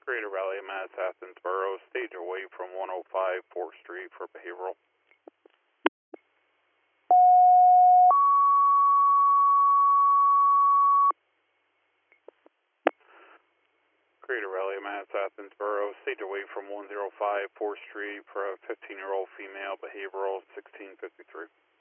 Greater Raleigh, Mass, Athens Borough, stage away from 105 4th Street for behavioral. Greater Raleigh, Mass, Athens Borough, stage away from 105 4th Street for a 15-year-old female, behavioral 1653.